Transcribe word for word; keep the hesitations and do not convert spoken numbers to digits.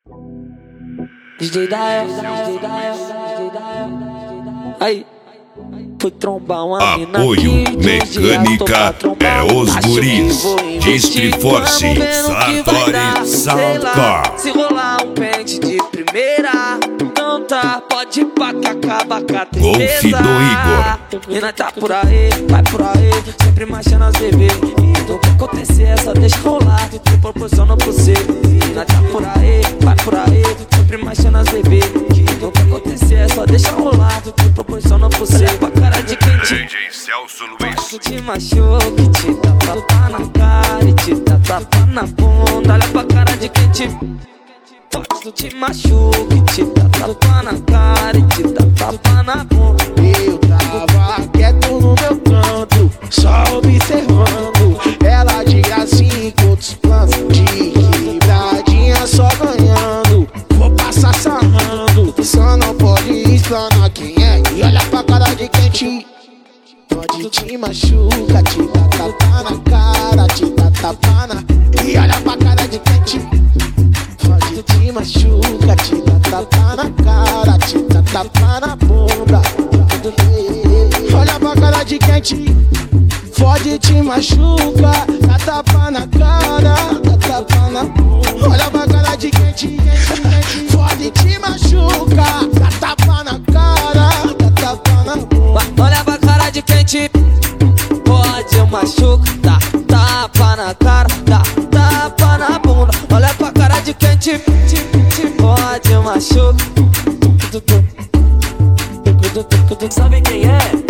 D J Dael, D J Dael, D J Dael. Aí, fui trombar uma mina Apoio aqui, Mecânica é os guris. Disque Force, Sartori, Soundcore. Se rolar um pente de primeira, então tá, pode ir pra que acaba com a tristeza. Golf do Igor. Mina tá por aí, vai por aí, sempre marchando as bebê. E do que acontecer é só deixa rolar, te proporciona por ser. Mina tá por aí, vai por aí, sempre marchando as bebê. E do que acontecer é só deixa rolar, te proporciona por ser. Com a cara de quem te D J Celso Luiz. que te machuca, te dá tapa na cara e te dá tapa na bunda. Olha pra cara de quem te tu te machuca, te dá tapa na cara e te dá tapa na bunda. Eu tava quieto no meu canto, só observando ela de gracinha com outros planos de quebradinha, só ganhando. Vou passar sarrando, só não pode explanar quem é. E olha pra cara de quem te pode te machuca, te dá tapa na cara, te dá tapa na. E olha pra cara de quem te pode te machuca, te dá tapa na cara, te dá tapa na bunda. Olha pra cara de quem te fode, te machuca, dá tapa na cara, dá tapa na bunda. Olha pra cara de quem te fode, te machuca, dá tapa na cara, dá tapa na bunda. Olha pra cara de quem te pode machuca, dá tapa na cara, dá tapa na bunda. Olha pra cara de quem te, te, te pode machuca. Sabe quem é?